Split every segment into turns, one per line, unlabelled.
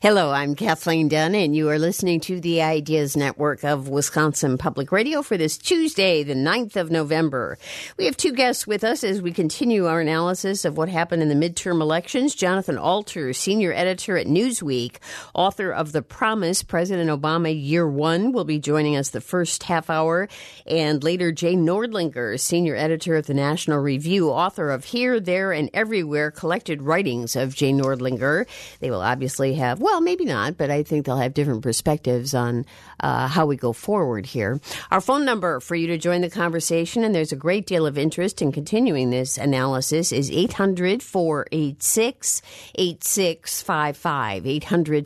Hello, I'm Kathleen Dunn, and you are listening to the Ideas Network of Wisconsin Public Radio for this Tuesday, the 9th of November. We have two guests with us as we continue our analysis of what happened in the midterm elections. Jonathan Alter, senior editor at Newsweek, author of The Promise, President Obama Year One, will be joining us the first half hour. And later, Jay Nordlinger, senior editor of the National Review, author of Here, There, and Everywhere, collected writings of Jay Nordlinger. They will obviously have, well, maybe not, but I think they'll have different perspectives on how we go forward here. Our phone number for you to join the conversation, and there's a great deal of interest in continuing this analysis, is 800-486-8655.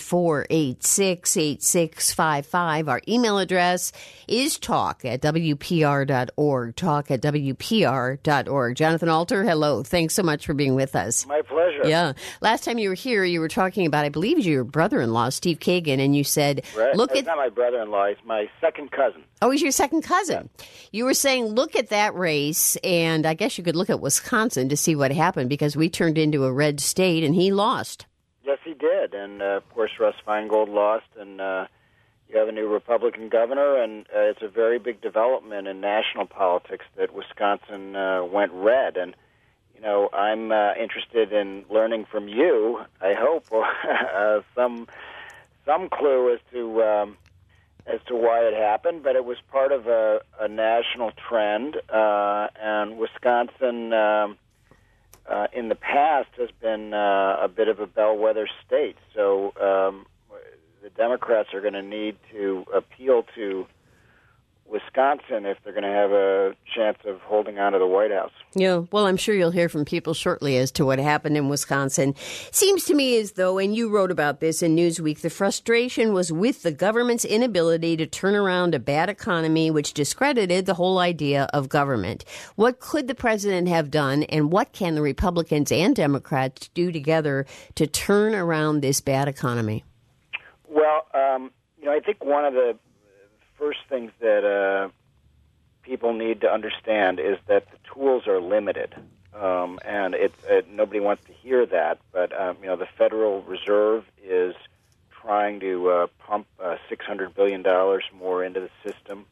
800-486-8655. Our email address is talk@wpr.org. Talk@wpr.org. Jonathan Alter, hello. Thanks so much for being with us.
My pleasure.
Yeah. Last time you were here, you were talking about, I believe, your brother-in-law, Steve Kagan, and you said,
right.
Look
It's
at...
not my brother-in-law. He's my second cousin.
Oh, he's your second cousin. Yeah. You were saying, look at that race, and I guess you could look at Wisconsin to see what happened, because we turned into a red state, and he lost.
Yes, he did. And, of course, Russ Feingold lost, and you have a new Republican governor, and it's a very big development in national politics that Wisconsin went red. And, you know, I'm interested in learning from you, I hope, some clue as to why it happened. But it was part of a national trend, and Wisconsin in the past has been a bit of a bellwether state. So the Democrats are going to need to appeal to Wisconsin if they're going to have a chance of holding on to the White House.
Yeah, well, I'm sure you'll hear from people shortly as to what happened in Wisconsin. Seems to me as though, and you wrote about this in Newsweek, the frustration was with the government's inability to turn around a bad economy, which discredited the whole idea of government. What could the president have done, and what can the Republicans and Democrats do together to turn around this bad economy?
Well, I think one of the first things that people need to understand is that the tools are limited, and nobody wants to hear that. But the Federal Reserve is trying to pump $600 billion more into the system,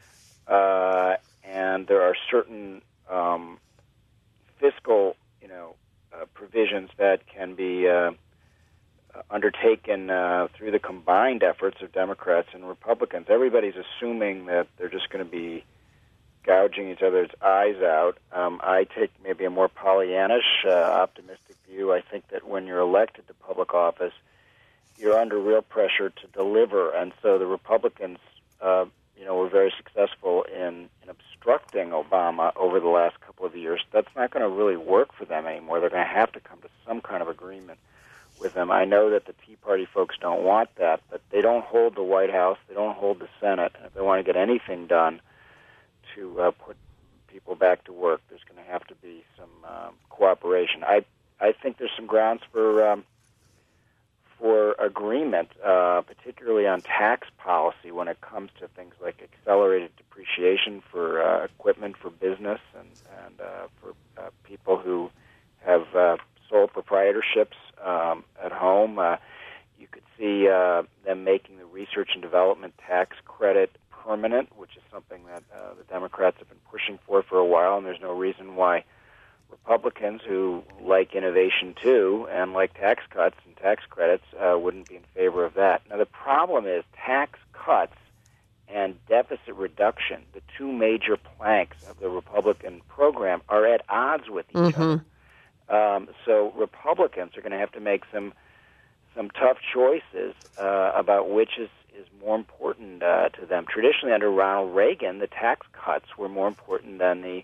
and there are certain fiscal, provisions that can be undertaken through the combined efforts of Democrats and Republicans. Everybody's assuming that they're just going to be gouging each other's eyes out. I take maybe a more Pollyannish, optimistic view. I think that when you're elected to public office, you're under real pressure to deliver, and so the Republicans, were very successful in obstructing Obama over the last couple of years. That's not going to really work for them anymore. They're going to have to come to some kind of agreement with them. I know that the Tea Party folks don't want that, but they don't hold the White House, they don't hold the Senate, and if they want to get anything done to put people back to work, there's going to have to be some cooperation. I think there's some grounds for agreement, particularly on tax policy when it comes to things like accelerated depreciation for equipment for business and for people who have sole proprietorships at home. You could see them making the research and development tax credit permanent, which is something that the Democrats have been pushing for a while, and there's no reason why Republicans who like innovation too and like tax cuts and tax credits wouldn't be in favor of that. Now, the problem is tax cuts and deficit reduction, the two major planks of the Republican program, are at odds with each other. So Republicans are going to have to make some tough choices about which is more important to them. Traditionally, under Ronald Reagan, the tax cuts were more important than the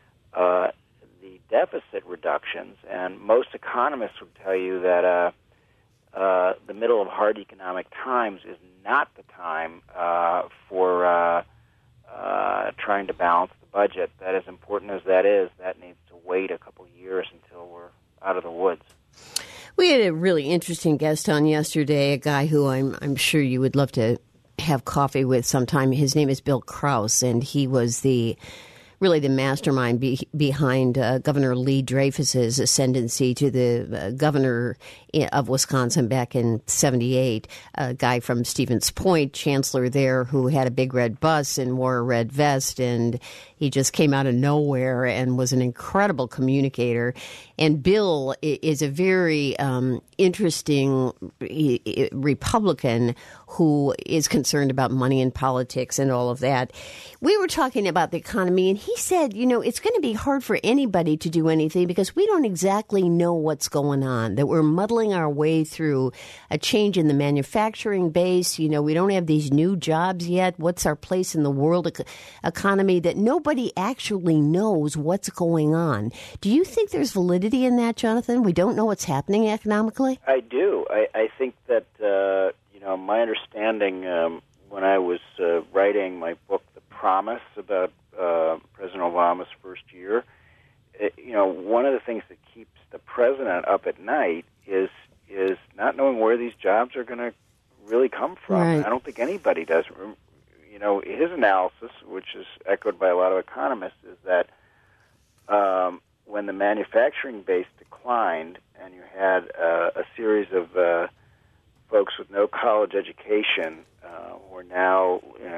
deficit reductions, and most economists would tell you that the middle of hard economic times is not the time for trying to balance the budget. That, as important as that is, that needs to wait a couple years until we're out of the woods.
We had a really interesting guest on yesterday, a guy who I'm sure you would love to have coffee with sometime. His name is Bill Krause, and he was the really the mastermind behind Governor Lee Dreyfus's ascendancy to the governor of Wisconsin back in '78, a guy from Stevens Point, chancellor there, who had a big red bus and wore a red vest, and he just came out of nowhere and was an incredible communicator. And Bill is a very interesting Republican who is concerned about money and politics and all of that. We were talking about the economy, and he said, it's going to be hard for anybody to do anything because we don't exactly know what's going on, that we're muddling our way through a change in the manufacturing base. We don't have these new jobs yet. What's our place in the world economy? That nobody actually knows what's going on. Do you think there's validity in that, Jonathan? We don't know what's happening economically?
I do. I think that, my understanding when I was writing my book, The Promise, about President Obama's first year, one of the things that keeps the president up at night is not knowing where these jobs are going to really come from.
Right.
I don't think anybody does. His analysis, which is echoed by a lot of economists, is that when the manufacturing base declined and you had a series of folks with no college education who are now,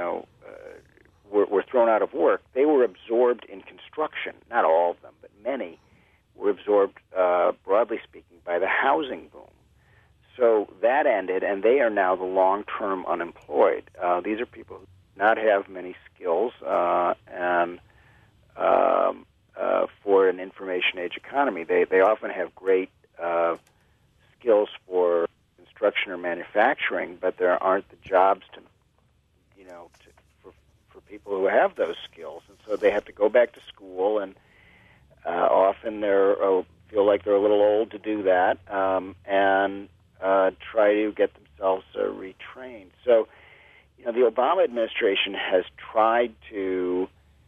were thrown out of work, they were absorbed in construction. Not all of them, but many were absorbed, broadly speaking, by the housing boom. So that ended, and they are now the long-term unemployed. These are people who do not have many skills, and for an information age economy, they often have great skills for construction or manufacturing, but there aren't the jobs for people who have those skills, and so they have to go back to school, and often they feel like they're a little old to do that, and try to get themselves retrained. So, the Obama administration has tried to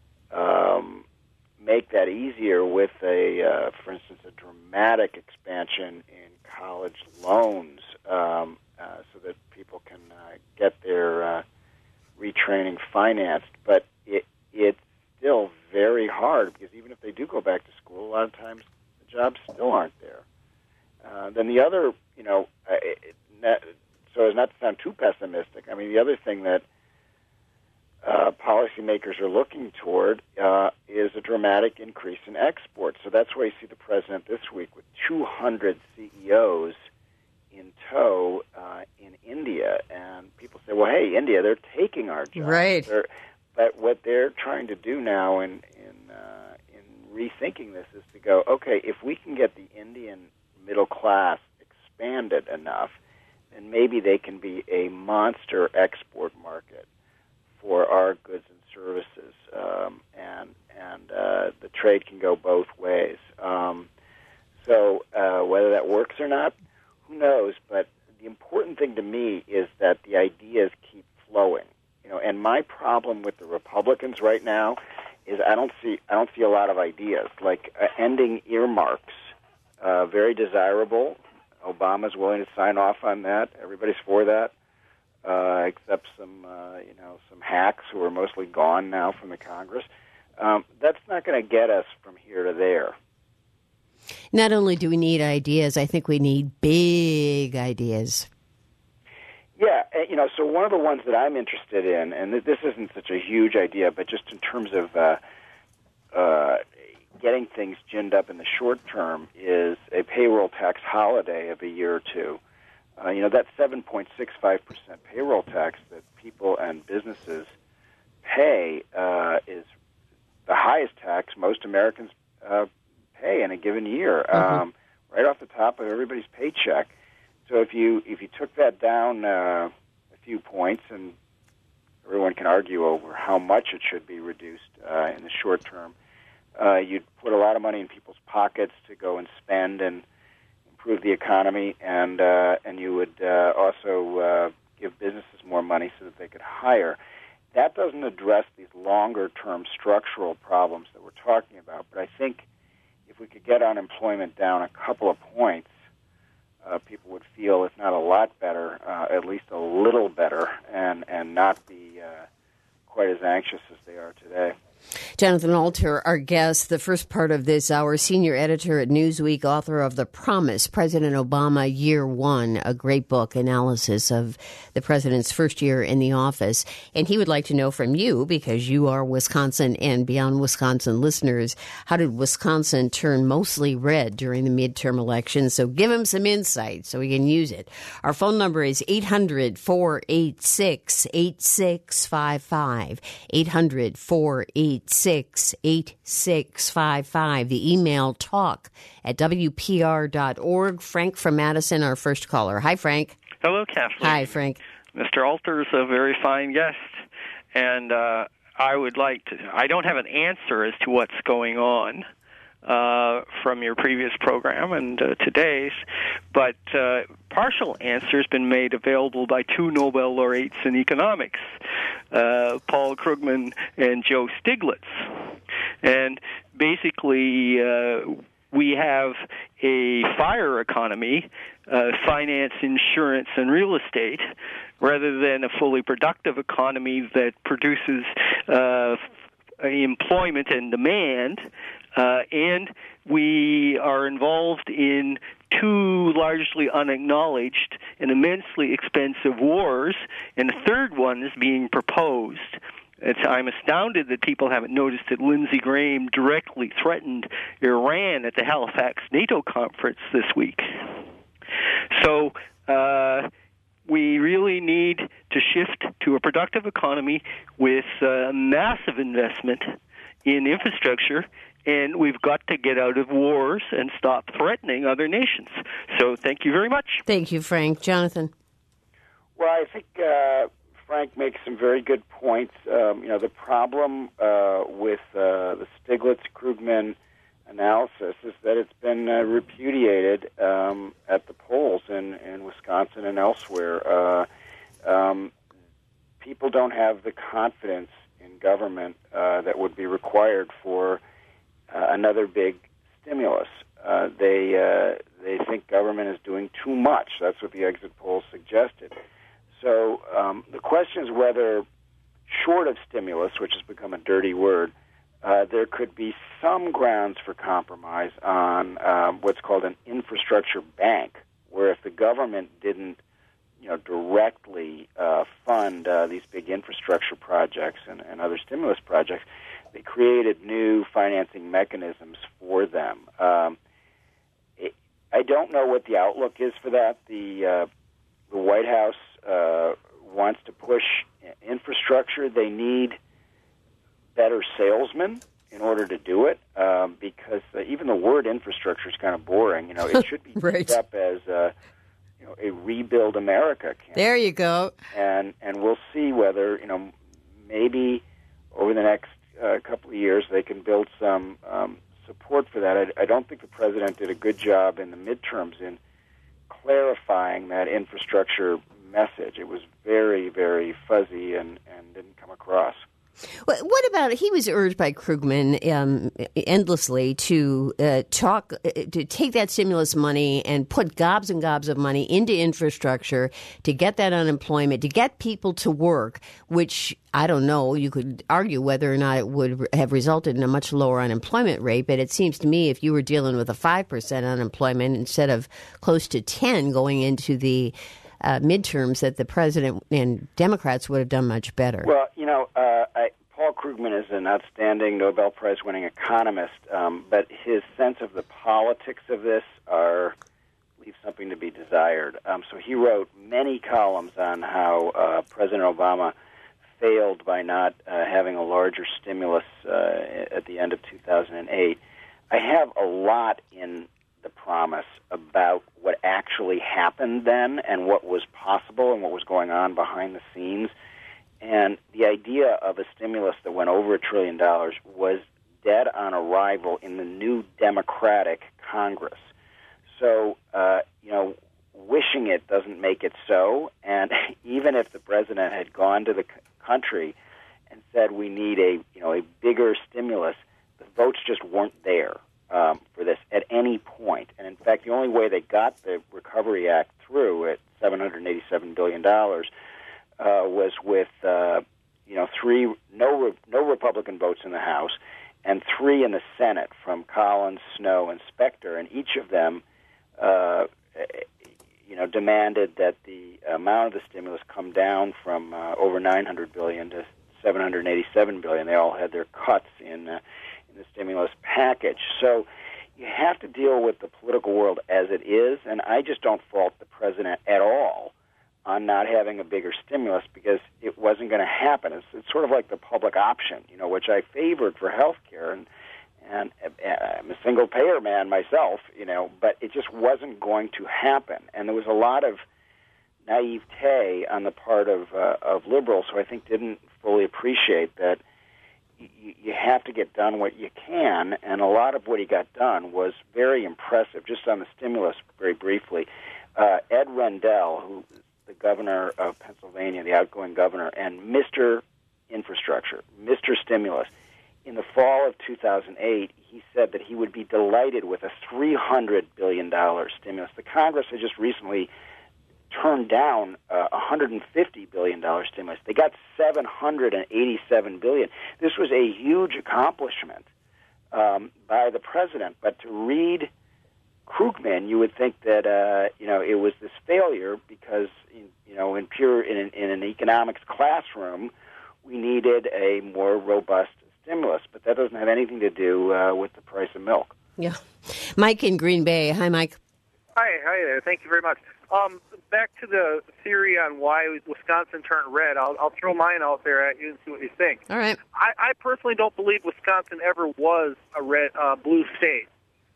make that easier with for instance, a dramatic expansion in college loans, so that people can get their retraining financed. But it's still very hard because even if they do go back to school, a lot of times the jobs still aren't there. Then the other, so as not to sound too pessimistic, the other thing that policymakers are looking toward is a dramatic increase in exports. So that's why you see the president this week with 200 CEOs in tow in India. And people say, well, hey, India, they're taking our jobs.
Right.
But what they're trying to do now in rethinking this is to go, okay, if we can get the Indian middle class expanded enough, then maybe they can be a monster export market for our goods and services, and the trade can go both ways. So whether that works or not, who knows? But the important thing to me is that the ideas keep flowing. And my problem with the Republicans right now is I don't see a lot of ideas like ending earmarks. Very desirable. Obama's willing to sign off on that. Everybody's for that. Except some hacks who are mostly gone now from the Congress. That's not going to get us from here to there.
Not only do we need ideas, I think we need big ideas.
Yeah, so one of the ones that I'm interested in, and this isn't such a huge idea, but just in terms of getting things ginned up in the short term, is a payroll tax holiday of a year or two. That 7.65% payroll tax that people and businesses pay is the highest tax most Americans pay in a given year, right off the top of everybody's paycheck. So if you took that down a few points, and everyone can argue over how much it should be reduced in the short term, you'd put a lot of money in people's pockets to go and spend and improve the economy, and you would also give businesses more money so that they could hire. That doesn't address these longer-term structural problems that we're talking about, but I think if we could get unemployment down a couple of points, people would feel, if not a lot better, at least a little better, and not be quite as anxious as they are today.
Jonathan Alter, our guest, the first part of this hour, senior editor at Newsweek, author of The Promise, President Obama, Year One, a great book analysis of the president's first year in the office. And he would like to know from you, because you are Wisconsin and Beyond Wisconsin listeners, how did Wisconsin turn mostly red during the midterm elections? So give him some insight so we can use it. Our phone number is 800-486-8655, 800-486-8655. The email talk@wpr.org. Frank from Madison, our first caller. Hi, Frank.
Hello, Kathleen.
Hi, Frank.
Mr. Alter's a very fine guest, and I don't have an answer as to what's going on from your previous program and today's, but partial answer has been made available by two Nobel laureates in economics, Paul Krugman and Joe Stiglitz. And basically, we have a fire economy, finance, insurance, and real estate, rather than a fully productive economy that produces employment and demand. And we are involved in two largely unacknowledged and immensely expensive wars, and the third one is being proposed. I'm astounded that people haven't noticed that Lindsey Graham directly threatened Iran at the Halifax NATO conference this week. So we really need to shift to a productive economy with massive investment in infrastructure, and we've got to get out of wars and stop threatening other nations. So thank you very much.
Thank you, Frank. Jonathan?
Well, I think Frank makes some very good points. The problem with the Stiglitz-Krugman analysis is that it's been repudiated at the polls in Wisconsin and elsewhere. People don't have the confidence in government that would be required for another big stimulus. They think government is doing too much. That's what the exit polls suggested. So the question is whether, short of stimulus, which has become a dirty word, there could be some grounds for compromise on what's called an infrastructure bank, where if the government didn't, directly fund these big infrastructure projects and other stimulus projects, they created new financing mechanisms for them. I don't know what the outlook is for that. The White House wants to push infrastructure. They need better salesmen in order to do it, because even the word infrastructure is kind of boring. It should be
right.
picked up as a Rebuild America campaign.
There you go.
And we'll see whether, maybe over the next couple of years they can build some support for that. I don't think the president did a good job in the midterms in clarifying that infrastructure message. It was very, very fuzzy and didn't come across.
What about, he was urged by Krugman endlessly to take that stimulus money and put gobs and gobs of money into infrastructure to get that unemployment, to get people to work, which I don't know, you could argue whether or not it would have resulted in a much lower unemployment rate, but it seems to me if you were dealing with a 5% unemployment instead of close to 10 going into the midterms, that the president and Democrats would have done much better.
Well, Paul Krugman is an outstanding Nobel Prize-winning economist, but his sense of the politics of this leaves something to be desired. So he wrote many columns on how President Obama failed by not having a larger stimulus at the end of 2008. I have a lot in The Promise about what actually happened then and what was possible and what was going on behind the scenes. And the idea of a stimulus that went over $1 trillion was dead on arrival in the new Democratic Congress. So, wishing it doesn't make it so. And even if the president had gone to the country and said we need a bigger stimulus, the votes just weren't there for this at any point. And in fact, the only way they got the Recovery Act through at $787 billion was with no Republican votes in the House, and 3 in the Senate from Collins, Snowe, and Specter, and each of them, demanded that the amount of the stimulus come down from over $900 billion to $787 billion. They all had their cuts in the stimulus package. So you have to deal with the political world as it is, and I just don't fault the president at all on not having a bigger stimulus because it wasn't going to happen. It's sort of like the public option, which I favored for health care, and I'm a single-payer man myself, but it just wasn't going to happen. And there was a lot of naivete on the part of liberals who I think didn't fully appreciate that you have to get done what you can, and a lot of what he got done was very impressive. Just on the stimulus, very briefly, Ed Rendell, who the governor of Pennsylvania, the outgoing governor, and Mr. Infrastructure, Mr. Stimulus, in the fall of 2008, he said that he would be delighted with a $300 billion stimulus. The Congress had just recently turned down a $150 billion stimulus. They got $787 billion. This was a huge accomplishment by the president. But to read Krugman, you would think that it was this failure because in an economics classroom we needed a more robust stimulus. But that doesn't have anything to do with the price of milk.
Yeah, Mike in Green Bay. Hi, Mike.
Hi there. Thank you very much. Back to the theory on why Wisconsin turned red. I'll throw mine out there at you and see what you think.
All right.
I personally don't believe Wisconsin ever was a blue state.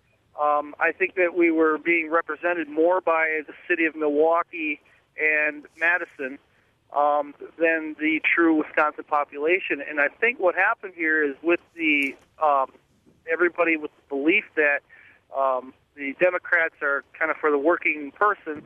I think that we were being represented more by the city of Milwaukee and Madison than the true Wisconsin population. And I think what happened here is with the everybody with the belief that the Democrats are kind of for the working person,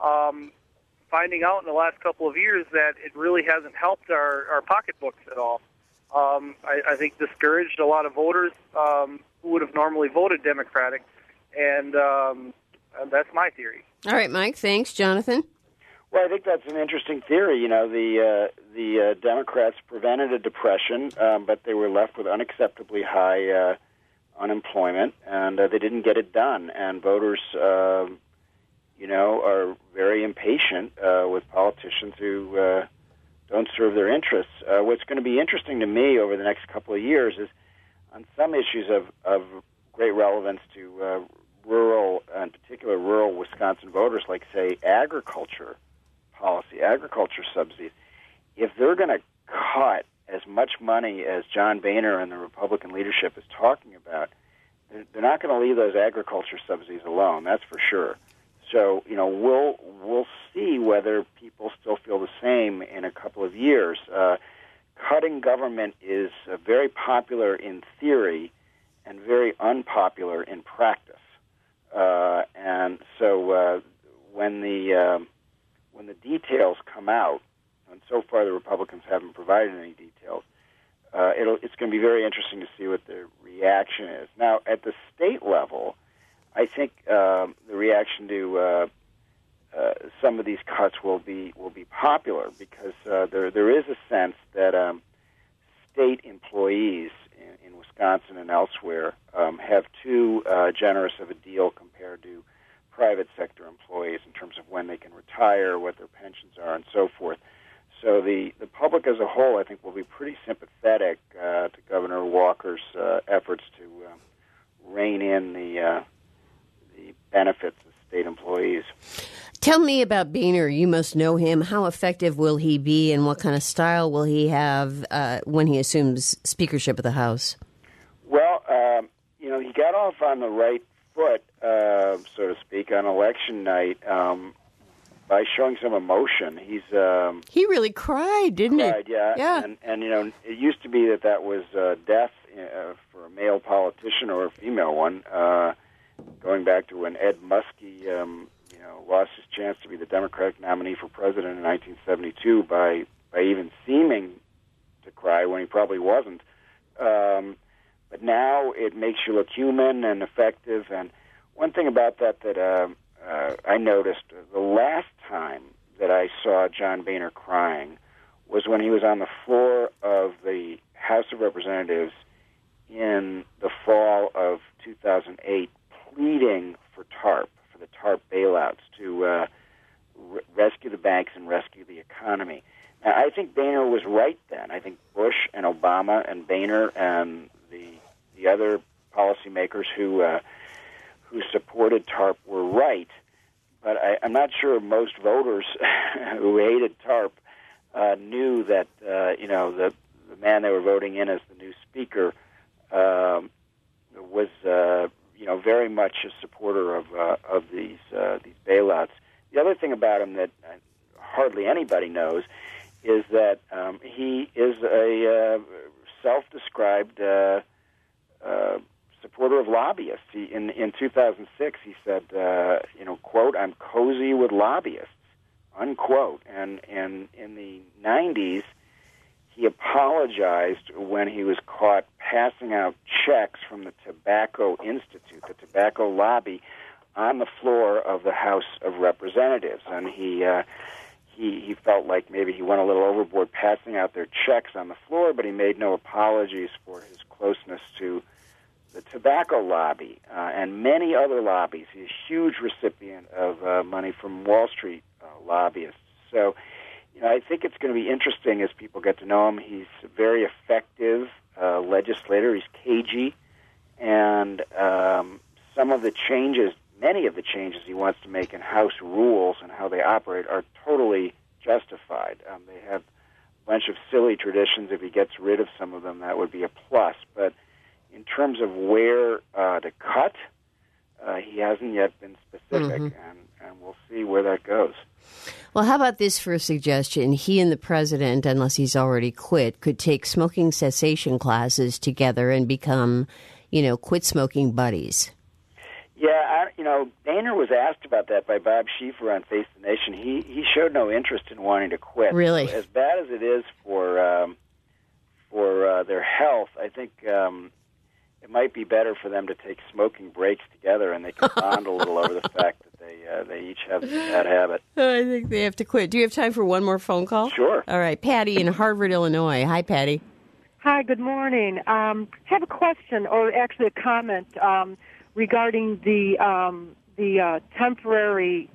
finding out in the last couple of years that it really hasn't helped our pocketbooks at all. I think discouraged a lot of voters who would have normally voted Democratic, and that's my theory.
All right, Mike. Thanks. Jonathan?
Well, I think that's an interesting theory. The Democrats prevented a depression, but they were left with unacceptably high unemployment, and they didn't get it done. And voters, are very impatient with politicians who don't serve their interests. What's going to be interesting to me over the next couple of years is on some issues of great relevance to rural, in particular rural Wisconsin voters, like, say, agriculture policy, agriculture subsidies, if they're going to cut as much money as John Boehner and the Republican leadership is talking about, they're not going to leave those agriculture subsidies alone, that's for sure. So, we'll see whether people still feel the same in a couple of years. Cutting government is very popular in theory and very unpopular in practice. And so when the details come out, and so far the Republicans haven't provided any details, it's going to be very interesting to see what the reaction is. Now, at the state level, I think the reaction to some of these cuts will be popular because there is a sense that state employees in Wisconsin and elsewhere have too generous of a deal compared to private sector employees in terms of when they can retire, what their pensions are, and so forth. So the public as a whole, I think, will be pretty sympathetic to Governor Walker's efforts to rein in the benefits of state employees.
Tell me about Boehner. You must know him. How effective will he be, and what kind of style will he have when he assumes speakership of the House? Well,
he got off on the right foot, so to speak, on election night by showing some emotion.
He really cried, didn't he?
Yeah. And it used to be that was death for a male politician or a female one, going back to when Ed Muskie, lost his chance to be the Democratic nominee for president in 1972 by even seeming to cry when he probably wasn't. But now it makes you look human and effective. And one thing about that I noticed, the last time that I saw John Boehner crying was when he was on the floor of the House of Representatives in the fall of 2008, pleading for TARP, for the TARP bailouts, to rescue the banks and rescue the economy. Now, I think Boehner was right then. I think Bush and Obama and Boehner and the other policymakers who supported TARP were right. But I'm not sure most voters who hated TARP knew that the man they were voting in as the new speaker was very much a supporter of these bailouts. The other thing about him that hardly anybody knows is that he is a self-described supporter of lobbyists. In 2006, he said, quote, "I'm cozy with lobbyists," unquote. And in the 90s, he apologized when he was caught passing out checks from the Tobacco Institute, the tobacco lobby, on the floor of the House of Representatives. And he felt like maybe he went a little overboard passing out their checks on the floor, but he made no apologies for his closeness to the tobacco lobby and many other lobbies. He's a huge recipient of money from Wall Street lobbyists. So, I think it's going to be interesting as people get to know him. He's a very effective legislator. He's cagey, and many of the changes he wants to make in House rules and how they operate are totally justified. They have a bunch of silly traditions. If he gets rid of some of them, that would be a plus. But in terms of where to cut, he hasn't yet been specific, and we'll see where that goes.
Well, how about this for a suggestion? He and the president, unless he's already quit, could take smoking cessation classes together and become, quit smoking buddies.
Yeah, Boehner was asked about that by Bob Schieffer on Face the Nation. He showed no interest in wanting to quit.
Really?
So as bad as it is for their health, I think it might be better for them to take smoking breaks together, and they can bond a little over the fact that they each have this bad habit.
I think they have to quit. Do you have time for one more phone call?
Sure.
All right, Patty in Harvard, Illinois. Hi, Patty.
Hi, good morning. I have a question, or actually a comment, regarding the temporary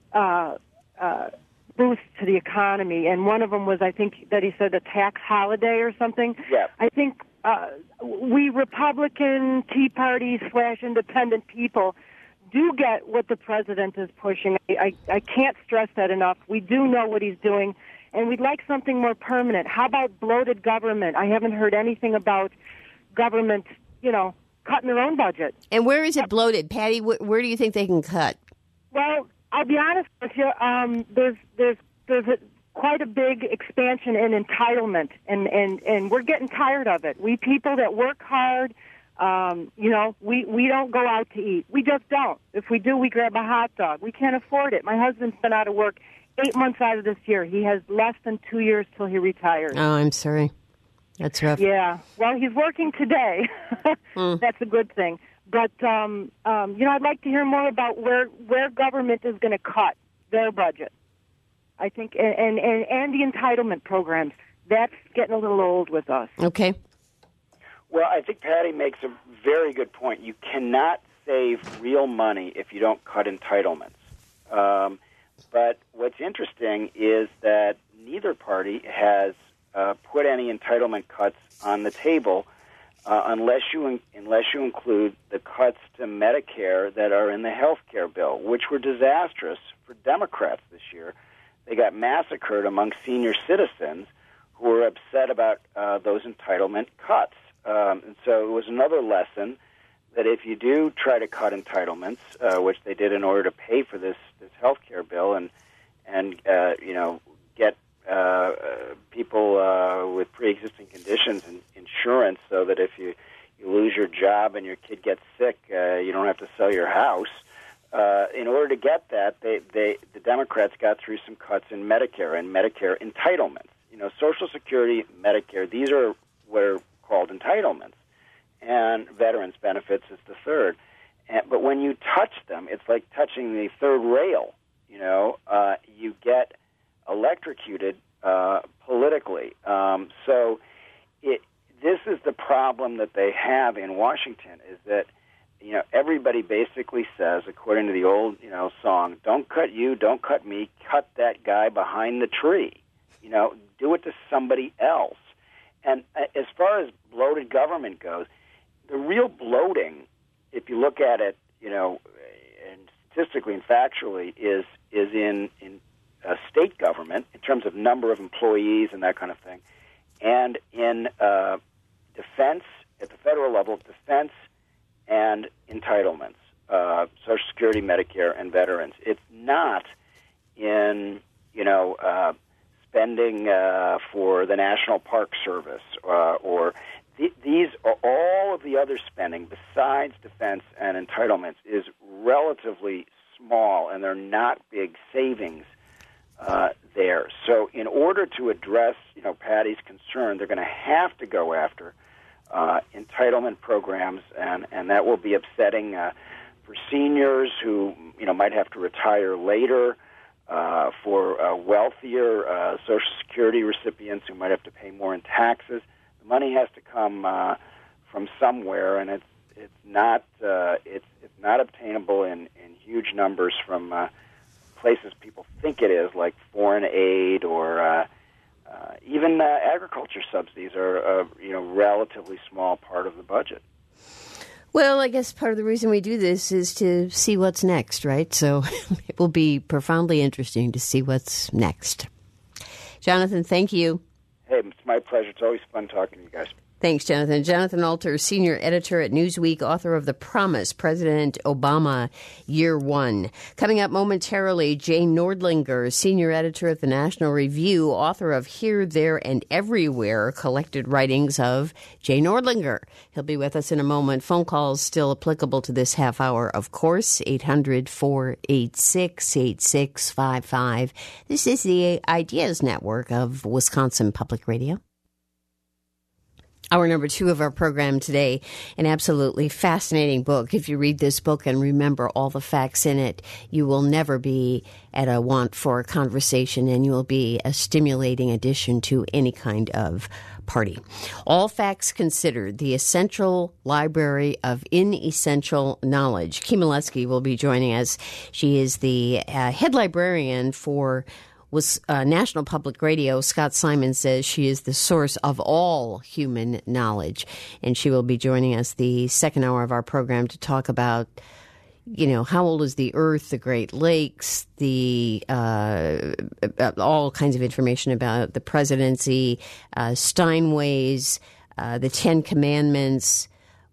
boost to the economy, and one of them was, I think, that he said a tax holiday or something.
Yeah.
I think we Republican, Tea Party / independent people do get what the president is pushing. I can't stress that enough. We do know what he's doing, and we'd like something more permanent. How about bloated government? I haven't heard anything about government, cutting their own budget.
And where is it bloated? Patty, where do you think they can cut?
Well, I'll be honest with you. There's quite a big expansion in entitlement, and we're getting tired of it. We people that work hard, we don't go out to eat. We just don't. If we do, we grab a hot dog. We can't afford it. My husband's been out of work 8 months out of this year. He has less than 2 years till he retires.
Oh, I'm sorry. That's rough.
Yeah. Well, he's working today. That's a good thing. But, I'd like to hear more about where government is going to cut their budget. I think, and the entitlement programs. That's getting a little old with us.
Okay.
Well, I think Patty makes a very good point. You cannot save real money if you don't cut entitlements. But what's interesting is that neither party has put any entitlement cuts on the table unless you include the cuts to Medicare that are in the health care bill, which were disastrous for Democrats this year. They got massacred among senior citizens who were upset about those entitlement cuts. And so it was another lesson that if you do try to cut entitlements, which they did in order to pay for this health care bill and get people with pre-existing conditions and insurance so that if you lose your job and your kid gets sick, you don't have to sell your house. In order to get that, the Democrats got through some cuts in Medicare and Medicare entitlements. Social Security, Medicare, these are what are called entitlements. And veterans benefits is the third. But when you touch them, it's like touching the third rail. You get electrocuted politically. This is the problem that they have in Washington, is that everybody basically says, according to the old song, "Don't cut you, don't cut me, cut that guy behind the tree." Do it to somebody else. And as far as bloated government goes, the real bloating, if you look at it, and statistically and factually, is in state government in terms of number of employees and that kind of thing, and in defense at the federal level, defense and entitlements, Social Security, Medicare, and veterans. It's not in spending for the National Park Service or these are all of the other spending besides defense and entitlements is relatively small, and they're not big savings there. So in order to address Patty's concern, they're going to have to go after entitlement programs, and that will be upsetting for seniors who might have to retire later, for wealthier Social Security recipients who might have to pay more in taxes. The money has to come from somewhere, and it's not obtainable in huge numbers from places people think it is, like foreign aid or even agriculture subsidies are a relatively small part of the budget.
Well, I guess part of the reason we do this is to see what's next, right? So it will be profoundly interesting to see what's next. Jonathan, thank you.
Hey, it's my pleasure. It's always fun talking to you guys.
Thanks, Jonathan. Jonathan Alter, senior editor at Newsweek, author of The Promise, President Obama, Year One. Coming up momentarily, Jay Nordlinger, senior editor at the National Review, author of Here, There, and Everywhere, collected writings of Jay Nordlinger. He'll be with us in a moment. Phone calls still applicable to this half hour, of course, 800-486-8655. This is the Ideas Network of Wisconsin Public Radio. Hour number 2 of our program today, an absolutely fascinating book. If you read this book and remember all the facts in it, you will never be at a want for a conversation, and you will be a stimulating addition to any kind of party. All Facts Considered, the Essential Library of Inessential Knowledge. Kim Milewski will be joining us. She is the head librarian for National Public Radio. Scott Simon says she is the source of all human knowledge, and she will be joining us the second hour of our program to talk about, how old is the Earth, the Great Lakes, the all kinds of information about the presidency, Steinways, the Ten Commandments,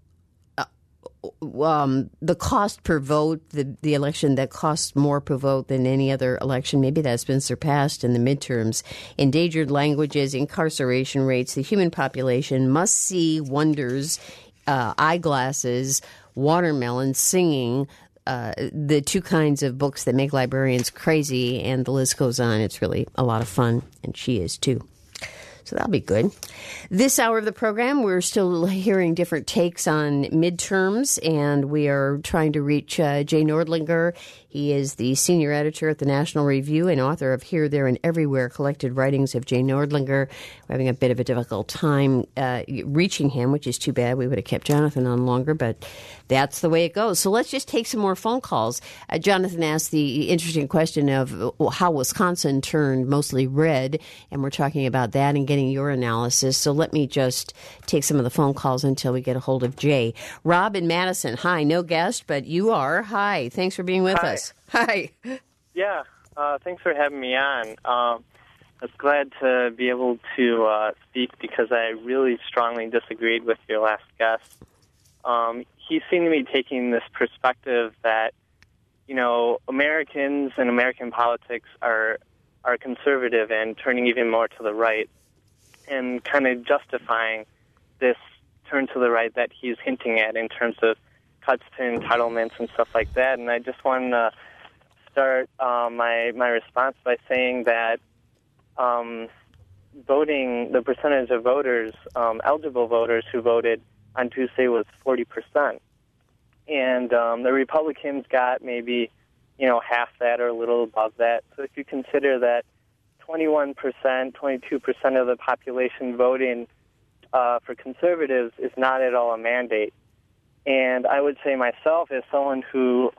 the cost per vote, the election that costs more per vote than any other election. Maybe that's been surpassed in the midterms. Endangered languages, incarceration rates, the human population, must-see wonders, eyeglasses, watermelon, singing, the two kinds of books that make librarians crazy, and the list goes on. It's really a lot of fun, and she is too. So that'll be good. This hour of the program, we're still hearing different takes on midterms, and we are trying to reach Jay Nordlinger. He is the senior editor at the National Review and author of Here, There, and Everywhere, collected writings of Jay Nordlinger. We're having a bit of a difficult time reaching him, which is too bad. We would have kept Jonathan on longer, but that's the way it goes. So let's just take some more phone calls. Jonathan asked the interesting question of how Wisconsin turned mostly red, and we're talking about that and getting your analysis. So let me just take some of the phone calls until we get a hold of Jay. Rob in Madison. Hi, no guest, but you are. Hi, thanks for being with us. Hi.
Yeah, thanks for having me on. I was glad to be able to speak because I really strongly disagreed with your last guest. He seemed to be taking this perspective that, Americans and American politics are conservative and turning even more to the right, and kind of justifying this turn to the right that he's hinting at in terms of cuts to entitlements and stuff like that. And I just want to start my response by saying that voting, the percentage of voters, eligible voters who voted on Tuesday was 40%. And the Republicans got maybe, half that or a little above that. So if you consider that 21%, 22% of the population voting for conservatives is not at all a mandate. And I would say myself, as someone who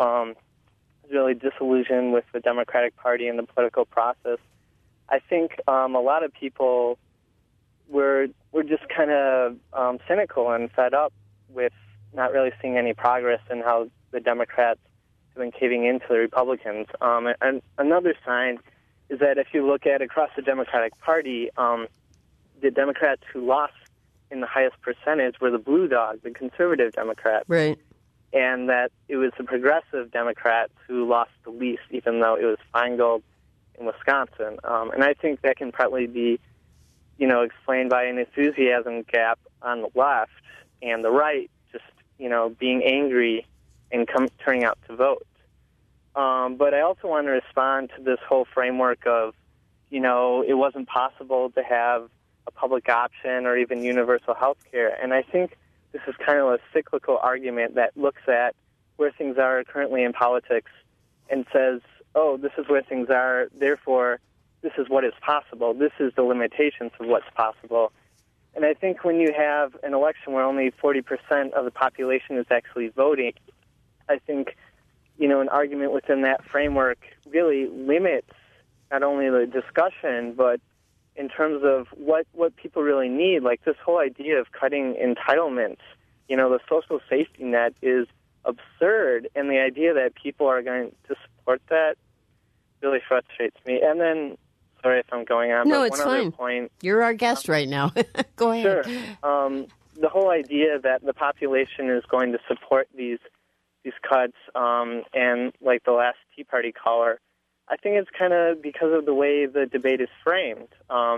is really disillusioned with the Democratic Party and the political process, I think a lot of people were just kind of cynical and fed up with not really seeing any progress in how the Democrats have been caving into the Republicans. And another sign is that if you look at across the Democratic Party, the Democrats who lost in the highest percentage were the blue dog, the conservative Democrats.
Right.
And that it was the progressive Democrats who lost the least, even though it was Feingold in Wisconsin. And I think that can partly be, explained by an enthusiasm gap on the left and the right just, being angry and turning out to vote. But I also want to respond to this whole framework of, it wasn't possible to have a public option or even universal health care. And I think this is kind of a cyclical argument that looks at where things are currently in politics and says, oh, this is where things are, therefore this is what is possible. This is the limitations of what's possible. And I think when you have an election where only 40% of the population is actually voting, I think, an argument within that framework really limits not only the discussion, but in terms of what people really need. Like this whole idea of cutting entitlements, the social safety net is absurd, and the idea that people are going to support that really frustrates me. And then, sorry if I'm going on,
no,
but
it's
one
fine.
other point.
You're our guest right now. Go ahead.
Sure. The whole idea that the population is going to support these cuts, and like the last Tea Party caller, I think it's kind of because of the way the debate is framed.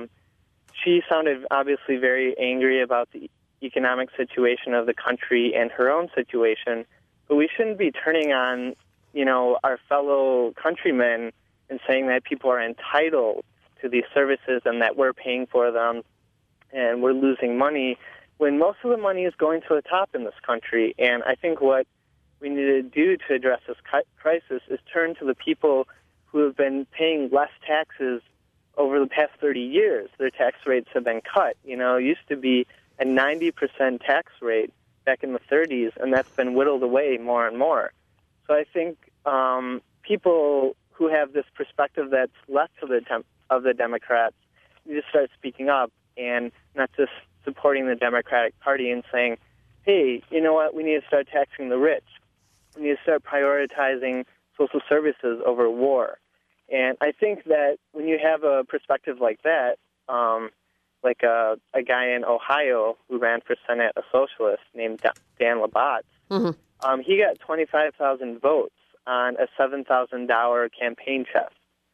She sounded obviously very angry about the economic situation of the country and her own situation, but we shouldn't be turning on, our fellow countrymen and saying that people are entitled to these services and that we're paying for them and we're losing money when most of the money is going to the top in this country. And I think what we need to do to address this crisis is turn to the people who have been paying less taxes over the past 30 years. Their tax rates have been cut. It used to be a 90% tax rate back in the 30s, and that's been whittled away more and more. So I think people who have this perspective that's left of the Democrats need to start speaking up and not just supporting the Democratic Party and saying, hey, you know what, we need to start taxing the rich. We need to start prioritizing social services over war. And I think that when you have a perspective like that, like a guy in Ohio who ran for Senate, a socialist named Dan Labatz, he got 25,000 votes on a $7,000 campaign chest.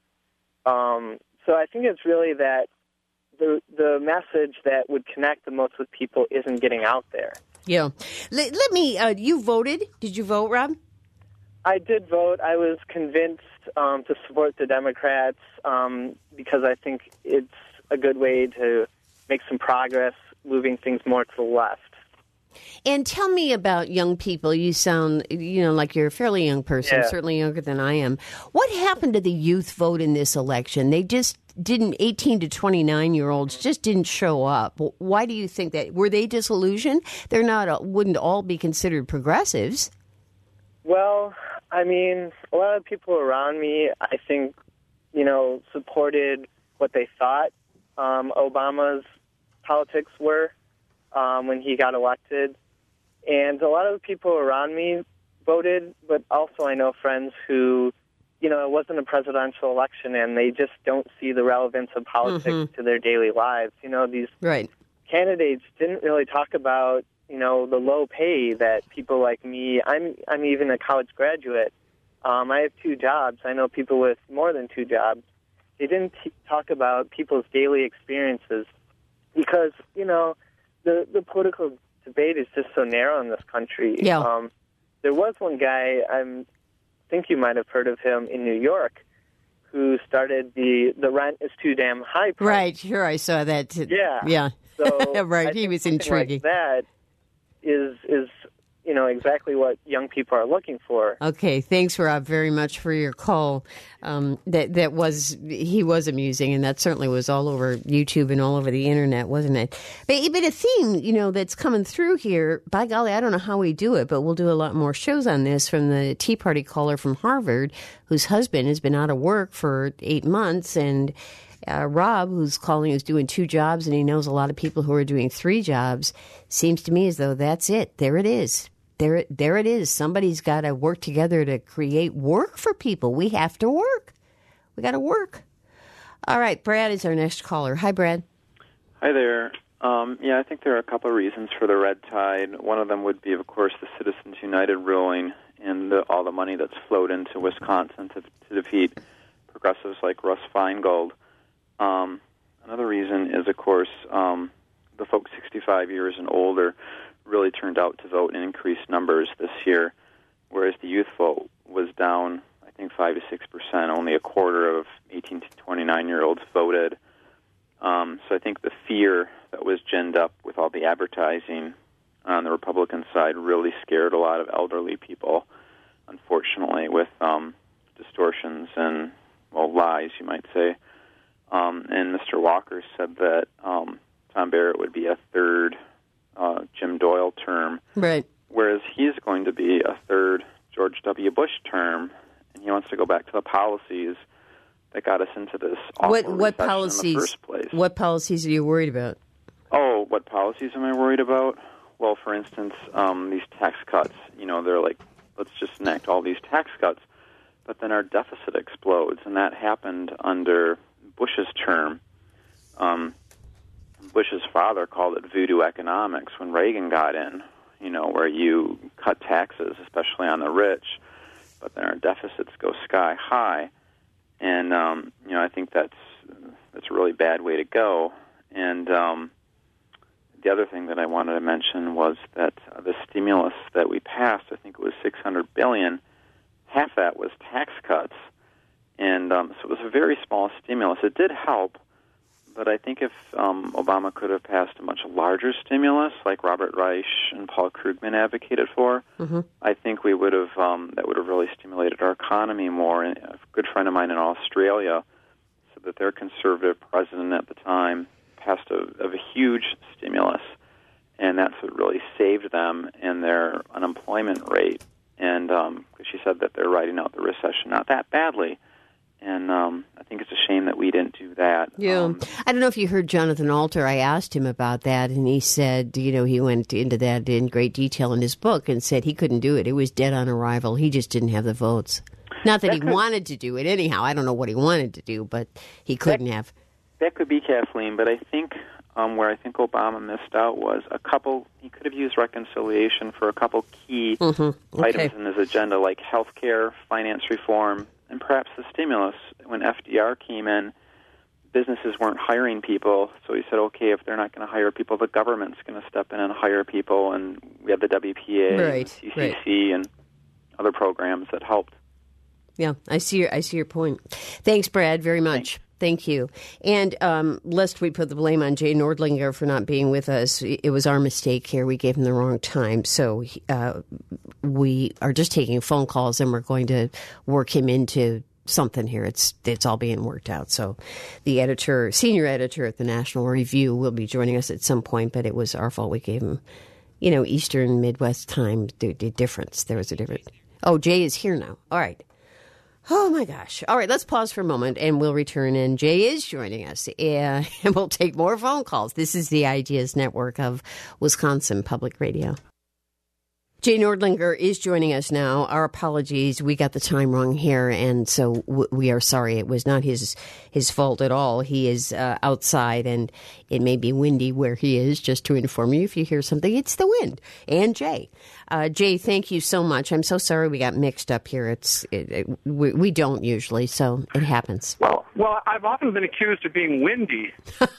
So I think it's really that the message that would connect the most with people isn't getting out there.
Yeah. Let me, you voted. Did you vote, Rob?
I did vote. I was convinced to support the Democrats because I think it's a good way to make some progress, moving things more to the left.
And tell me about young people. You sound, like you're a fairly young person, certainly younger than I am. What happened to the youth vote in this election? They just didn't, 18 to 29-year-olds just didn't show up. Why do you think that? Were they disillusioned? They're not, wouldn't all be considered progressives.
Well, I mean, a lot of people around me, I think, supported what they thought Obama's politics were when he got elected. And a lot of the people around me voted, but also I know friends who, it wasn't a presidential election and they just don't see the relevance of politics to their daily lives. These candidates didn't really talk about, the low pay that people like me, I'm even a college graduate. I have 2 jobs. I know people with more than 2 jobs. They didn't talk about people's daily experiences because, the political debate is just so narrow in this country.
Yeah.
There was one guy, I think you might have heard of him in New York, who started the rent is too damn high price.
Right, sure, I saw that. Yeah.
So
right, he was intriguing.
Like that is exactly what young people are looking for.
Okay, thanks, Rob, very much for your call. He was amusing, and that certainly was all over YouTube and all over the internet, wasn't it? But a theme, that's coming through here, by golly, I don't know how we do it, but we'll do a lot more shows on this from the Tea Party caller from Harvard, whose husband has been out of work for 8 months, and Rob, who's calling, is doing 2 jobs, and he knows a lot of people who are doing 3 jobs. Seems to me as though that's it. There it is. There it is. Somebody's got to work together to create work for people. We have to work. We got to work. All right, Brad is our next caller. Hi, Brad.
Hi there. I think there are a couple of reasons for the red tide. One of them would be, of course, the Citizens United ruling and all the money that's flowed into Wisconsin to defeat progressives like Russ Feingold. Another reason is, of course, the folks 65 years and older really turned out to vote in increased numbers this year, whereas the youth vote was down, I think, 5 to 6%. Only a quarter of 18 to 29-year-olds voted. So I think the fear that was ginned up with all the advertising on the Republican side really scared a lot of elderly people, unfortunately, with distortions and, lies, you might say. And Mr. Walker said that Tom Barrett would be a third Jim Doyle term,
right?
Whereas he's going to be a third George W. Bush term, and he wants to go back to the policies that got us into this awful
what
recession
policies,
in the first place.
What policies are you worried about?
Oh, what policies am I worried about? Well, for instance, these tax cuts. They're like, let's just enact all these tax cuts, but then our deficit explodes, and that happened under Bush's term. Bush's father called it voodoo economics when Reagan got in, where you cut taxes, especially on the rich, but then our deficits go sky high. And, I think that's a really bad way to go. And the other thing that I wanted to mention was that the stimulus that we passed, I think it was $600 billion, half that was tax cuts. And so it was a very small stimulus. It did help, but I think if Obama could have passed a much larger stimulus, like Robert Reich and Paul Krugman advocated for, I think we would have that would have really stimulated our economy more. And a good friend of mine in Australia said that their conservative president at the time passed a huge stimulus, and that's what really saved them and their unemployment rate. And she said that they're riding out the recession not that badly. And I think it's a shame that we didn't do that.
Yeah. I don't know if you heard Jonathan Alter. I asked him about that, and he said, he went into that in great detail in his book and said he couldn't do it. It was dead on arrival. He just didn't have the votes. Not that he wanted to do it anyhow. I don't know what he wanted to do, but he couldn't have.
That could be, Kathleen, but I think where I think Obama missed out was he could have used reconciliation for a couple key items in his agenda, like health care, finance reform, and perhaps the stimulus. When FDR came in, businesses weren't hiring people, so he said, okay, if they're not going to hire people, the government's going to step in and hire people, and we had the WPA, and CCC, and other programs that helped.
Yeah, I see your point. Thanks, Brad, very much. Thank you. And lest we put the blame on Jay Nordlinger for not being with us, it was our mistake here. We gave him the wrong time. So we are just taking phone calls, and we're going to work him into something here. It's all being worked out. So the senior editor at the National Review will be joining us at some point, but it was our fault. We gave him, Eastern Midwest time difference. There was a difference. Oh, Jay is here now. All right. Oh, my gosh. All right, let's pause for a moment, and we'll return. And Jay is joining us, and we'll take more phone calls. This is the Ideas Network of Wisconsin Public Radio. Jay Nordlinger is joining us now. Our apologies. We got the time wrong here, and so we are sorry. It was not his fault at all. He is outside, and it may be windy where he is, just to inform you. If you hear something, it's the wind. And Jay. Jay, thank you so much. I'm so sorry we got mixed up here. We don't usually, so it happens.
Well, I've often been accused of being windy.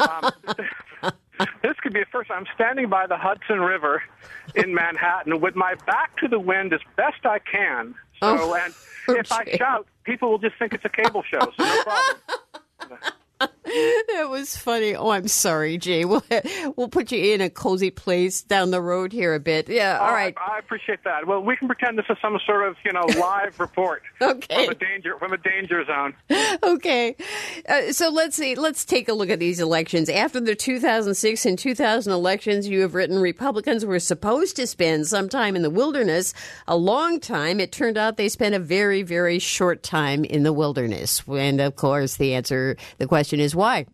This could be a first. I'm standing by the Hudson River in Manhattan with my back to the wind as best I can. If I shout, people will just think it's a cable show, so no problem.
That was funny. Oh, I'm sorry, Jay. We'll put you in a cozy place down the road here a bit. Yeah, all right.
I appreciate that. Well, we can pretend this is some sort of, live report.
Okay.
From a danger zone.
Okay. So let's see. Let's take a look at these elections. After the 2006 and 2000 elections, you have written Republicans were supposed to spend some time in the wilderness, a long time. It turned out they spent a very, very short time in the wilderness. And, of course, the question is why?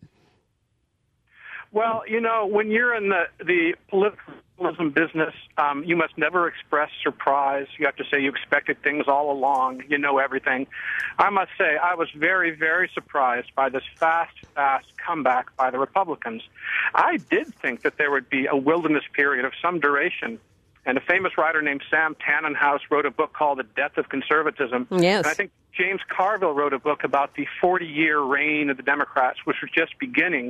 Well, when you're in the politicalism business, you must never express surprise. You have to say you expected things all along. You know everything. I must say I was very, very surprised by this fast comeback by the Republicans. I did think that there would be a wilderness period of some duration. And a famous writer named Sam Tannenhouse wrote a book called The Death of Conservatism.
Yes.
And I think James Carville wrote a book about the 40-year reign of the Democrats, which was just beginning.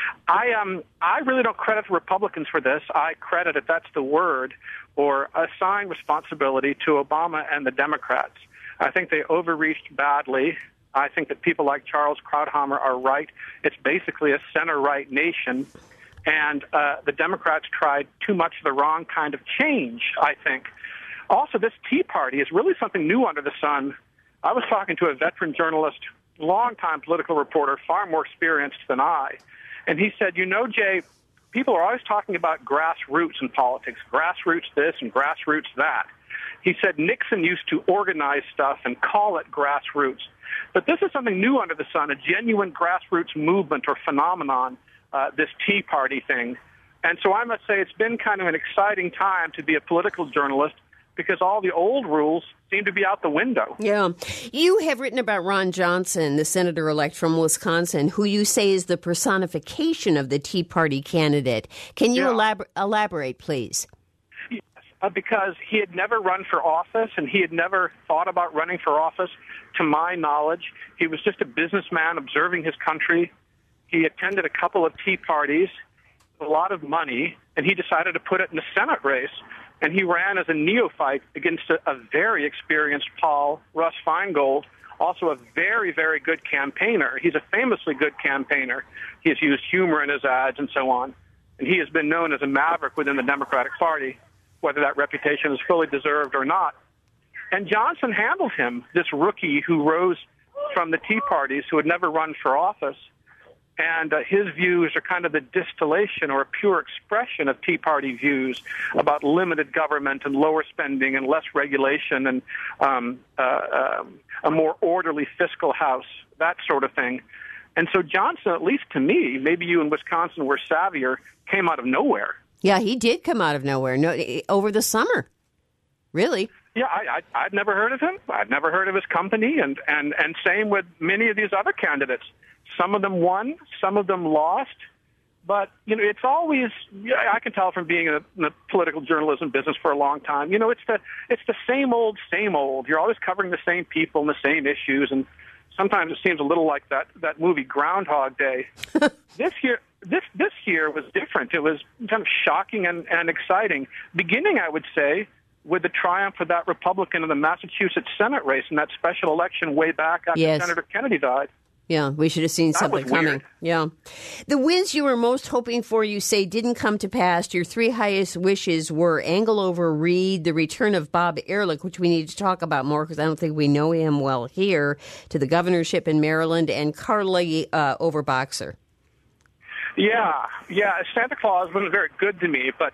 I really don't credit the Republicans for this. I credit, if that's the word, or assign responsibility to Obama and the Democrats. I think they overreached badly. I think that people like Charles Krauthammer are right. It's basically a center-right nation. And the Democrats tried too much of the wrong kind of change, I think. Also, this Tea Party is really something new under the sun. I was talking to a veteran journalist, longtime political reporter, far more experienced than I, and he said, Jay, people are always talking about grassroots in politics, grassroots this and grassroots that. He said Nixon used to organize stuff and call it grassroots. But this is something new under the sun, a genuine grassroots movement or phenomenon, this Tea Party thing. And so I must say it's been kind of an exciting time to be a political journalist because all the old rules seem to be out the window. Yeah.
You have written about Ron Johnson, the senator-elect from Wisconsin, who you say is the personification of the Tea Party candidate. Can you elaborate, please?
Yes, because he had never run for office, and he had never thought about running for office, to my knowledge. He was just a businessman observing his country. He attended a couple of Tea Parties, a lot of money, and he decided to put it in a Senate race. And he ran as a neophyte against a very experienced Russ Feingold, also a very, very good campaigner. He's a famously good campaigner. He has used humor in his ads and so on. And he has been known as a maverick within the Democratic Party, whether that reputation is fully deserved or not. And Johnson handled him, this rookie who rose from the Tea Parties, who had never run for office. And his views are kind of the distillation or a pure expression of Tea Party views about limited government and lower spending and less regulation and a more orderly fiscal house, that sort of thing. And so Johnson, at least to me, maybe you in Wisconsin were savvier, came out of nowhere.
Yeah, he did come out of nowhere over the summer, really.
Yeah, I'd never heard of him. I'd never heard of his company, and same with many of these other candidates. Some of them won, some of them lost, but it's always. I can tell from being in the political journalism business for a long time. It's the same old. You're always covering the same people and the same issues, and sometimes it seems a little like that movie Groundhog Day. This year was different. It was kind of shocking and exciting. Beginning, I would say, with the triumph of that Republican in the Massachusetts Senate race in that special election way back after Senator Kennedy died.
Yeah, we should have seen something coming.
Weird.
Yeah. The wins you were most hoping for, you say, didn't come to pass. Your three highest wishes were Engel over Reed, the return of Bob Ehrlich, which we need to talk about more because I don't think we know him well here, to the governorship in Maryland, and Carly over Boxer.
Yeah. Santa Claus wasn't very good to me, but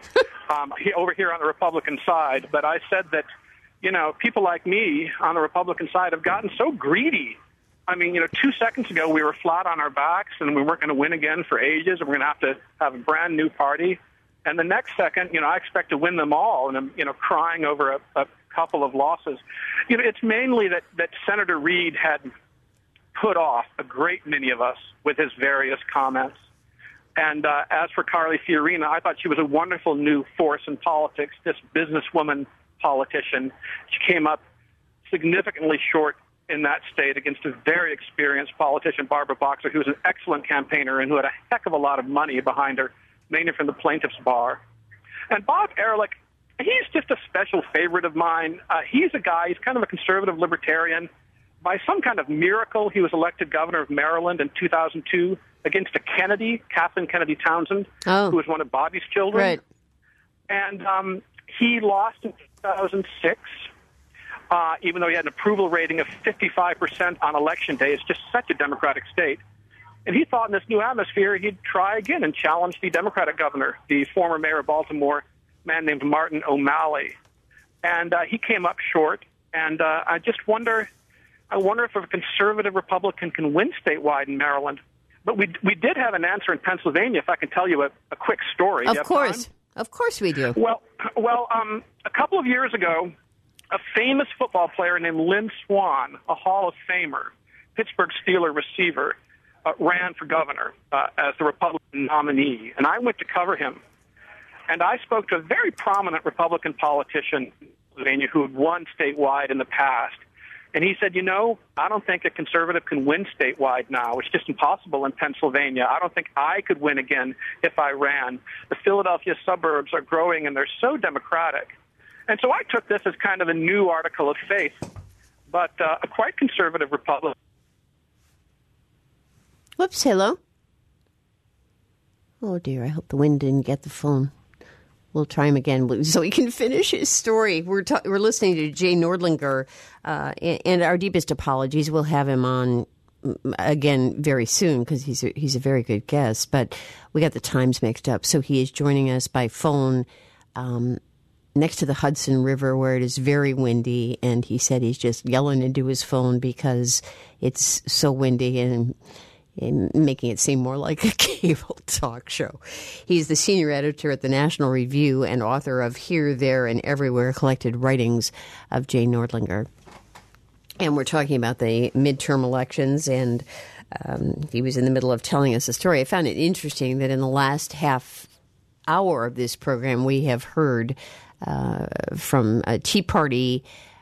over here on the Republican side. But I said that, people like me on the Republican side have gotten so greedy. I mean, 2 seconds ago we were flat on our backs and we weren't going to win again for ages, and we're going to have a brand new party. And the next second, I expect to win them all, and I'm, crying over a couple of losses. It's mainly that Senator Reed had put off a great many of us with his various comments. And as for Carly Fiorina, I thought she was a wonderful new force in politics, this businesswoman politician. She came up significantly short in that state against a very experienced politician, Barbara Boxer, who was an excellent campaigner and who had a heck of a lot of money behind her, mainly from the plaintiff's bar. And Bob Ehrlich, he's just a special favorite of mine. He's a guy, he's kind of a conservative libertarian, by some kind of miracle, he was elected governor of Maryland in 2002 against a Kennedy, Kathleen Kennedy Townsend, who was one of Bobby's children.
Right.
And he lost in 2006, even though he had an approval rating of 55% on Election Day. It's just such a Democratic state. And he thought in this new atmosphere he'd try again and challenge the Democratic governor, the former mayor of Baltimore, a man named Martin O'Malley. And he came up short. And I wonder if a conservative Republican can win statewide in Maryland. But we did have an answer in Pennsylvania, if I can tell you a quick story.
Of course. Of course we do.
Well, a couple of years ago, a famous football player named Lynn Swann, a Hall of Famer, Pittsburgh Steelers receiver, ran for governor as the Republican nominee. And I went to cover him. And I spoke to a very prominent Republican politician in Pennsylvania who had won statewide in the past. And he said, I don't think a conservative can win statewide now. It's just impossible in Pennsylvania. I don't think I could win again if I ran. The Philadelphia suburbs are growing, and they're so Democratic. And so I took this as kind of a new article of faith, but a quite conservative Republican.
Whoops, hello. Oh, dear, I hope the wind didn't get the phone. We'll try him again so he can finish his story. We're listening to Jay Nordlinger, and our deepest apologies. We'll have him on again very soon because he's a very good guest. But we got the times mixed up. So he is joining us by phone next to the Hudson River where it is very windy. And he said he's just yelling into his phone because it's so windy and making it seem more like a cable talk show. He's the senior editor at the National Review and author of Here, There, and Everywhere, collected writings of Jay Nordlinger. And we're talking about the midterm elections, and he was in the middle of telling us a story. I found it interesting that in the last half hour of this program, we have heard from a Tea Party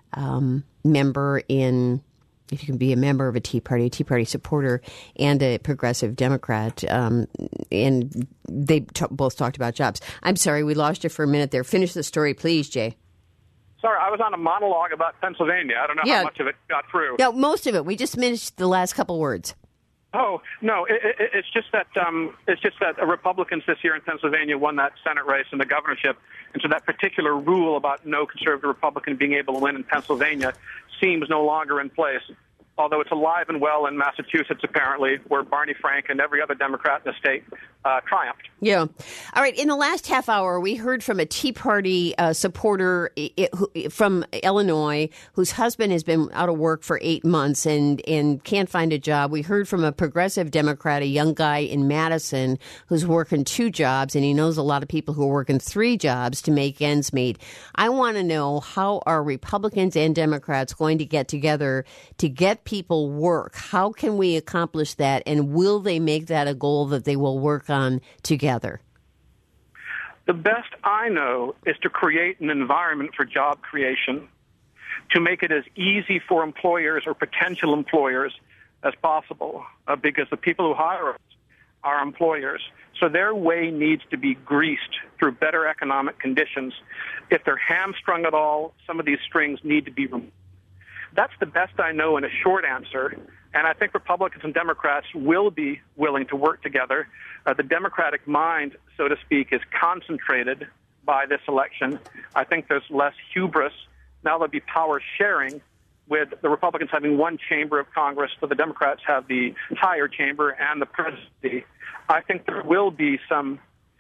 member if you can be a member of a Tea Party supporter, and a progressive Democrat, and they both talked about jobs. I'm sorry, we lost you for a minute there. Finish the story, please, Jay.
Sorry, I was on a monologue about Pennsylvania. I don't know how much of it got through.
No, most of it. We just finished the last couple words.
Oh, no, it's just that Republicans this year in Pennsylvania won that Senate race and the governorship, and so that particular rule about no conservative Republican being able to win in Pennsylvania seems no longer in place, although it's alive and well in Massachusetts, apparently, where Barney Frank and every other Democrat in the state triumphed.
Yeah. All right. In the last half hour, we heard from a Tea Party supporter from Illinois whose husband has been out of work for 8 months and can't find a job. We heard from a progressive Democrat, a young guy in Madison who's working 2 jobs, and he knows a lot of people who are working 3 jobs to make ends meet. I want to know, how are Republicans and Democrats going to get together to get people work? How can we accomplish that, and will they make that a goal that they will work on together?
The best I know is to create an environment for job creation, to make it as easy for employers or potential employers as possible, because the people who hire us are employers. So their way needs to be greased through better economic conditions. If they're hamstrung at all, some of these strings need to be removed. That's the best I know in a short answer, and I think Republicans and Democrats will be willing to work together. The Democratic mind, so to speak, is concentrated by this election. I think there's less hubris. Now there'll be power sharing, with the Republicans having 1 chamber of Congress, so the Democrats have the higher chamber and the presidency. I think there will be some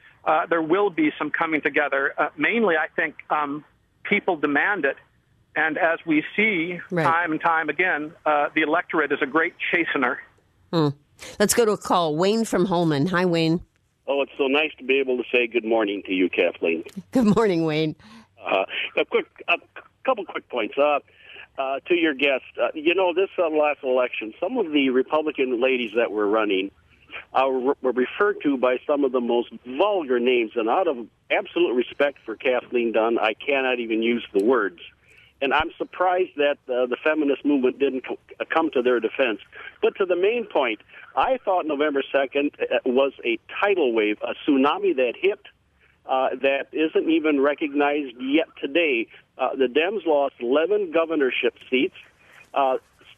coming together. Mainly, I think people demand it. And as we see time and time again, the electorate is a great chastener.
Let's go to a call. Wayne from Holman. Hi, Wayne.
Oh, it's so nice to be able to say good morning to you, Kathleen.
Good morning, Wayne.
A couple quick points. To your guest, this last election, some of the Republican ladies that were running were referred to by some of the most vulgar names, and out of absolute respect for Kathleen Dunn, I cannot even use the words. And I'm surprised that the feminist movement didn't come to their defense. But to the main point, I thought November 2nd was a tidal wave, a tsunami that hit that isn't even recognized yet today. The Dems lost 11 governorship seats.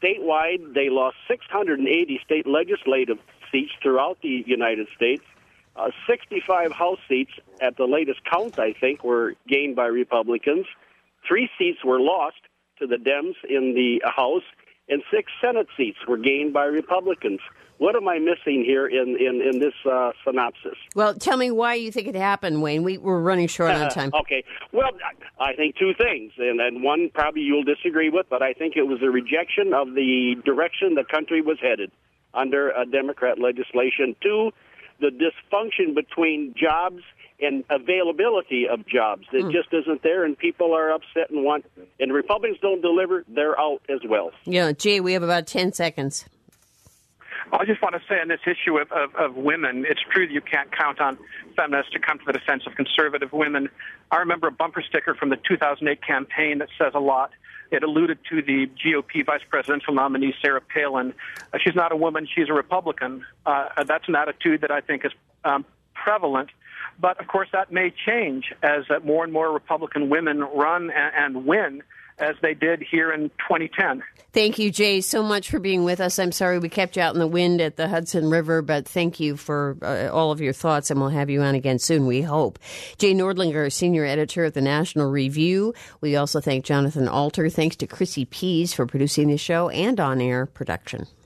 statewide, they lost 680 state legislative seats throughout the United States. 65 House seats at the latest count, I think, were gained by Republicans. 3 seats were lost to the Dems in the House, and 6 Senate seats were gained by Republicans. What am I missing here in this synopsis?
Well, tell me why you think it happened, Wayne. We're running short on time.
Okay. Well, I think 2 things, and one probably you'll disagree with, but I think it was a rejection of the direction the country was headed under Democrat legislation. 2, the dysfunction between jobs and availability of jobs. It just isn't there, and people are upset and want, and Republicans don't deliver, they're out as well.
Yeah, Jay, we have about 10 seconds.
I just want to say on this issue of women, it's true that you can't count on feminists to come to the defense of conservative women. I remember a bumper sticker from the 2008 campaign that says a lot. It alluded to the GOP vice presidential nominee, Sarah Palin. She's not a woman, she's a Republican. That's an attitude that I think is prevalent. But, of course, that may change as more and more Republican women run and win, as they did here in 2010.
Thank you, Jay, so much for being with us. I'm sorry we kept you out in the wind at the Hudson River, but thank you for all of your thoughts, and we'll have you on again soon, we hope. Jay Nordlinger, senior editor at the National Review. We also thank Jonathan Alter. Thanks to Chrissy Pease for producing the show and on-air production.